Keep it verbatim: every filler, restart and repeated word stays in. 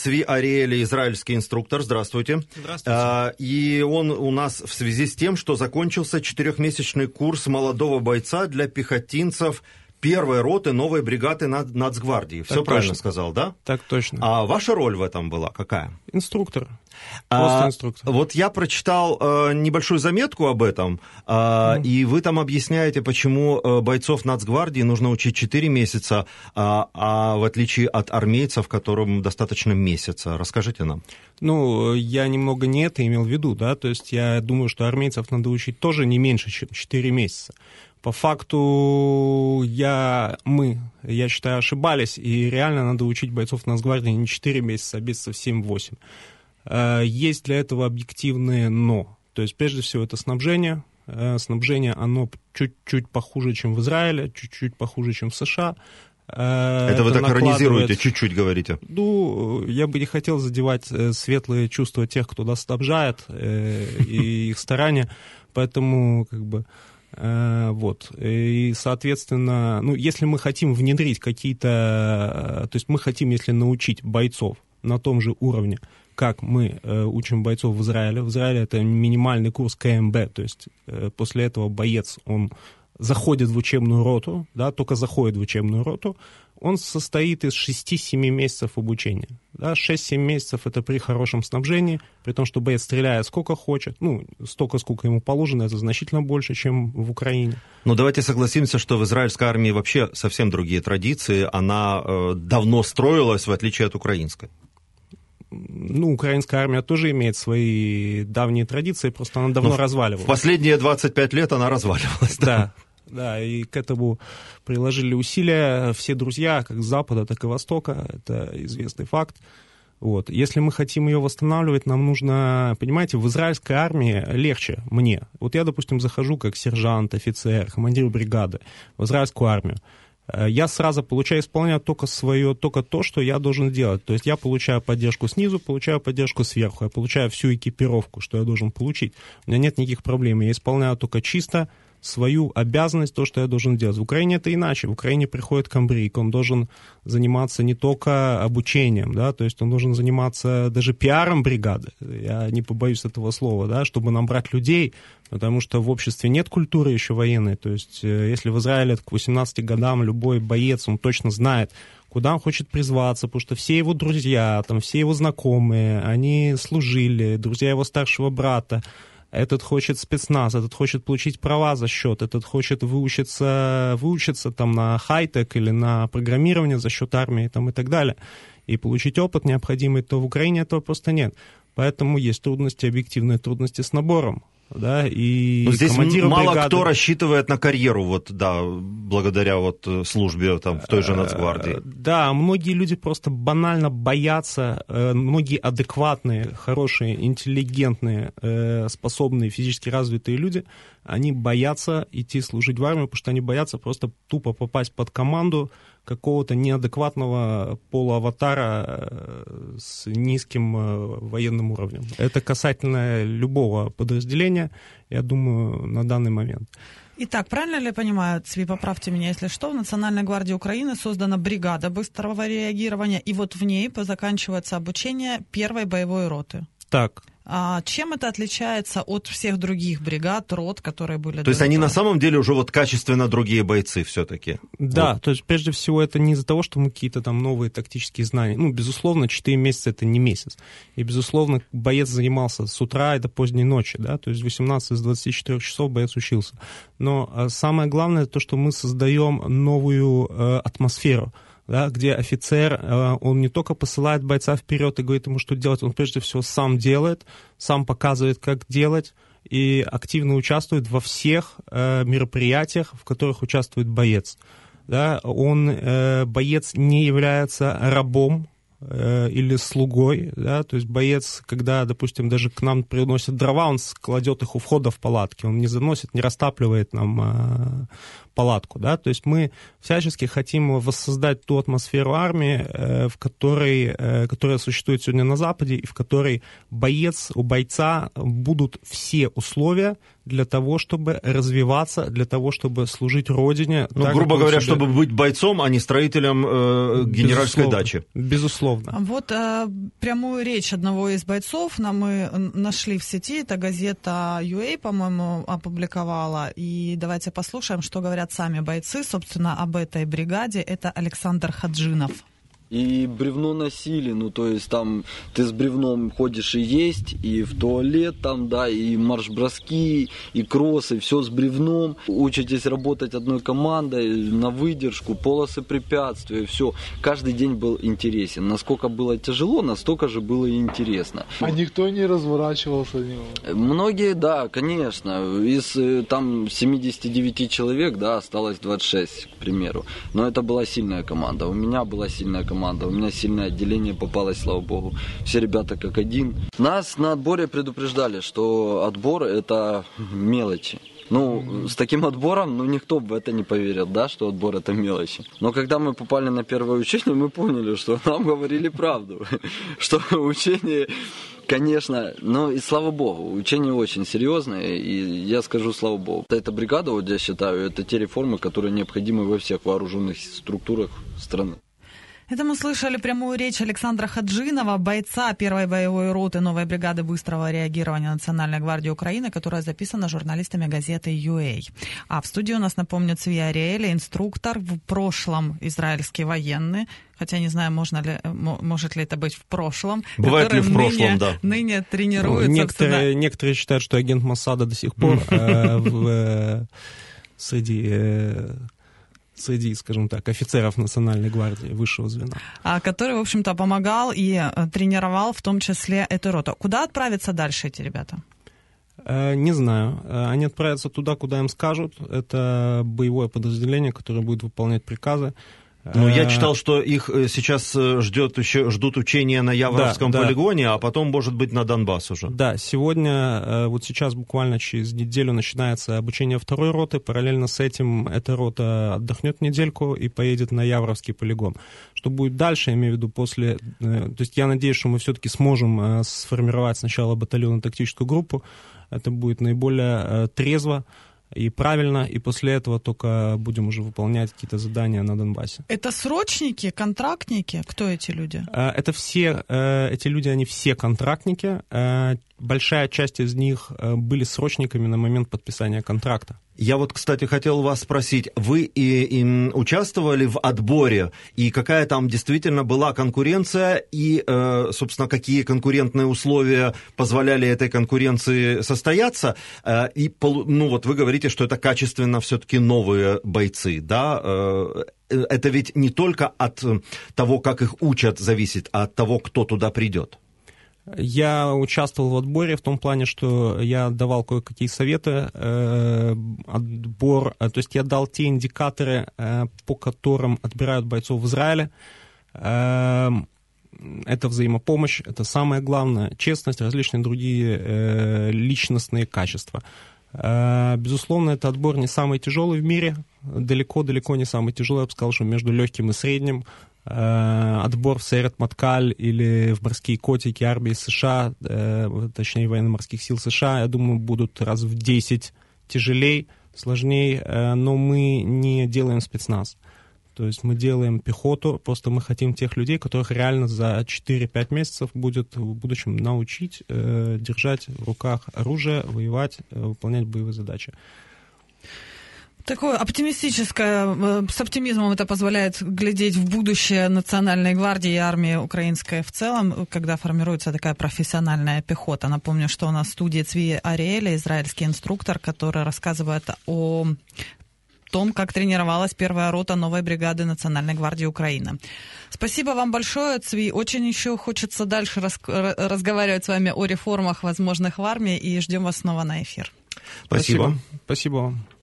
Цви Ариэли, израильский инструктор. Здравствуйте. Здравствуйте. И он у нас в связи с тем, что закончился четырехмесячный курс молодого бойца для пехотинцев первой роты новой бригады Нацгвардии. Все так правильно точно. сказал, да? Так точно. А ваша роль в этом была какая? Инструктор. Просто а, инструктор. Вот я прочитал а, небольшую заметку об этом, а, mm. и вы там объясняете, почему а, бойцов Нацгвардии нужно учить четыре месяца, а, а в отличие от армейцев, которым достаточно месяца. Расскажите нам. Ну, я немного не это имел в виду, да, то есть я думаю, что армейцев надо учить тоже не меньше, чем четыре месяца. По факту я, мы, я считаю, ошибались, и реально надо учить бойцов Нацгвардии не четыре месяца, а месяцев семь-восемь. Есть для этого объективные «но». То есть, прежде всего, это снабжение. Снабжение, оно чуть-чуть похуже, чем в Израиле, чуть-чуть похуже, чем в США. Это, это вы так иронизируете, чуть-чуть говорите. Ну, я бы не хотел задевать светлые чувства тех, кто нас снабжает, и их старания, поэтому, как бы... Вот. И, соответственно, ну, если мы хотим внедрить какие-то... То есть мы хотим, если научить бойцов на том же уровне, как мы учим бойцов в Израиле. В Израиле это минимальный курс ка эм бэ, то есть после этого боец, он заходит в учебную роту, да, только заходит в учебную роту, он состоит из шести-семи месяцев обучения. Да, шесть-семь месяцев это при хорошем снабжении, при том, что боец стреляет сколько хочет, ну, столько, сколько ему положено, это значительно больше, чем в Украине. Но давайте согласимся, что в израильской армии вообще совсем другие традиции, она э, давно строилась, в отличие от украинской. Ну, украинская армия тоже имеет свои давние традиции, просто она давно Но разваливалась. В последние двадцать пять лет она разваливалась. Да. Да. Да, и к этому приложили усилия все друзья, как с Запада, так и Востока, это известный факт. Вот. Если мы хотим ее восстанавливать, нам нужно, понимаете, в израильской армии легче мне. Вот я, допустим, захожу как сержант, офицер, командир бригады в израильскую армию. Я сразу получаю, исполняю только свое, только то, что я должен делать. То есть я получаю поддержку снизу, получаю поддержку сверху, я получаю всю экипировку, что я должен получить. У меня нет никаких проблем, я исполняю только чисто свою обязанность, то, что я должен делать. В Украине это иначе. В Украине приходит комбриг, он должен заниматься не только обучением, да, то есть он должен заниматься даже пиаром бригады, я не побоюсь этого слова, да, чтобы набрать людей, потому что в обществе нет культуры еще военной, то есть если в Израиле к восемнадцати годам любой боец, он точно знает, куда он хочет призваться, потому что все его друзья, там, все его знакомые, они служили, друзья его старшего брата. Этот хочет спецназ, этот хочет получить права за счет, этот хочет выучиться, выучиться там, на хай-тек или на программирование за счет армии там, и так далее, и получить опыт необходимый, то в Украине этого просто нет. Поэтому есть трудности, объективные трудности с набором. Да, и здесь мало бригады... кто рассчитывает на карьеру, вот, да, благодаря вот службе там, в той же Нацгвардии. Да, многие люди просто банально боятся, многие адекватные, хорошие, интеллигентные, способные, физически развитые люди, они боятся идти служить в армию, потому что они боятся просто тупо попасть под команду какого-то неадекватного полуаватара с низким военным уровнем. Это касательно любого подразделения, я думаю, на данный момент. Итак, правильно ли я понимаю, Цви, поправьте меня, если что, в Национальной гвардии Украины создана бригада быстрого реагирования, и вот в ней заканчивается обучение первой боевой роты. Так. А чем это отличается от всех других бригад, рот, которые были... То есть они на самом деле уже вот качественно другие бойцы все-таки? Да, вот. То есть прежде всего это не из-за того, что мы какие-то там новые тактические знания. Ну, безусловно, четыре месяца это не месяц. И, безусловно, боец занимался с утра и до поздней ночи, да, то есть восемнадцать из двадцати четырёх часов боец учился. Но самое главное то, что мы создаем новую э, атмосферу. Да, где офицер, он не только посылает бойца вперед и говорит ему, что делать, он прежде всего сам делает, сам показывает, как делать, и активно участвует во всех мероприятиях, в которых участвует боец. Да, он, боец не является рабом или слугой, да, то есть боец, когда, допустим, даже к нам приносят дрова, он кладет их у входа в палатки, он не заносит, не растапливает нам а, палатку, да, то есть мы всячески хотим воссоздать ту атмосферу армии, э, в которой, э, которая существует сегодня на Западе, и в которой боец, у бойца будут все условия для того, чтобы развиваться, для того, чтобы служить Родине. Ну, грубо говоря, себе... чтобы быть бойцом, а не строителем э, генеральской Безусловно. дачи. Безусловно. Вот э, прямую речь одного из бойцов нам мы нашли в сети. Это газета ю эй, по-моему, опубликовала. И давайте послушаем, что говорят сами бойцы, собственно, об этой бригаде. Это Александр Хаджинов. И бревно носили, ну, то есть там ты с бревном ходишь и есть, и в туалет там, да, и марш-броски, и кроссы, все с бревном. Учитесь работать одной командой, на выдержку, полосы препятствий, все. Каждый день был интересен. Насколько было тяжело, настолько же было и интересно. А никто не разворачивался? Многие, да, конечно. Из там семидесяти девяти человек, да, осталось двадцать шесть, к примеру. Но это была сильная команда. У меня была сильная команда. У меня сильное отделение попалось, слава богу. Все ребята как один. Нас на отборе предупреждали, что отбор это мелочи. Ну, с таким отбором, ну, никто бы в это не поверил, да, что отбор это мелочи. Но когда мы попали на первое учение, мы поняли, что нам говорили правду. Что учение, конечно, но и слава богу, учение очень серьезное, и я скажу слава богу. Эта бригада, вот я считаю, это те реформы, которые необходимы во всех вооруженных структурах страны. Это мы слышали прямую речь Александра Хаджинова, бойца первой боевой роты новой бригады быстрого реагирования Национальной гвардии Украины, которая записана журналистами газеты ю эй. А в студии у нас, напомню, Цви Ариэли, инструктор, в прошлом израильский военный, хотя не знаю, можно ли, может ли это быть в прошлом. Бывает ли в прошлом, ныне, да. Ныне тренируется. Некоторые, некоторые считают, что агент Моссада до сих пор среди... среди, скажем так, офицеров Национальной гвардии высшего звена. А, который, в общем-то, помогал и тренировал в том числе эту роту. Куда отправятся дальше эти ребята? Не знаю. Они отправятся туда, куда им скажут. Это боевое подразделение, которое будет выполнять приказы. Ну, я читал, что их сейчас ждет, еще, ждут учения на Яворовском да, полигоне, да. А потом, может быть, на Донбасс уже. Да, сегодня, вот сейчас буквально через неделю начинается обучение второй роты. Параллельно с этим эта рота отдохнет недельку и поедет на Яворовский полигон. Что будет дальше, я имею в виду после... То есть я надеюсь, что мы все-таки сможем сформировать сначала батальонно-тактическую группу. Это будет наиболее трезво и правильно, и после этого только будем уже выполнять какие-то задания на Донбассе. Это срочники, контрактники? Кто эти люди? Это все, эти люди, они все контрактники. Большая часть из них были срочниками на момент подписания контракта. Я вот, кстати, хотел вас спросить, вы и, и участвовали в отборе, и какая там действительно была конкуренция, и, э, собственно, какие конкурентные условия позволяли этой конкуренции состояться? Э, и, ну вот вы говорите, что это качественно все-таки новые бойцы, да? Э, это ведь не только от того, как их учат, зависит, а от того, кто туда придет. Я участвовал в отборе в том плане, что я давал кое-какие советы, э, отбор, то есть я дал те индикаторы, э, по которым отбирают бойцов в Израиле. Э, это взаимопомощь, это самое главное, честность, различные другие э, личностные качества. Э, безусловно, это отбор не самый тяжелый в мире, далеко-далеко не самый тяжелый, я бы сказал, что между легким и средним. Отбор в Сейрет Маткаль или в морские котики армии США, точнее военно-морских сил США, я думаю, будут раз в десять тяжелее, сложнее, но мы не делаем спецназ. То есть мы делаем пехоту, просто мы хотим тех людей, которых реально за четыре-пять месяцев будет в будущем научить держать в руках оружие, воевать, выполнять боевые задачи. Такое оптимистическое, с оптимизмом это позволяет глядеть в будущее Национальной гвардии и армии украинской в целом, когда формируется такая профессиональная пехота. Напомню, что у нас в студии Цви Ариэли, израильский инструктор, который рассказывает о том, как тренировалась первая рота новой бригады Национальной гвардии Украины. Спасибо вам большое, Цви. Очень еще хочется дальше рас- разговаривать с вами о реформах возможных в армии, и ждем вас снова на эфир. Спасибо. Спасибо, Спасибо вам.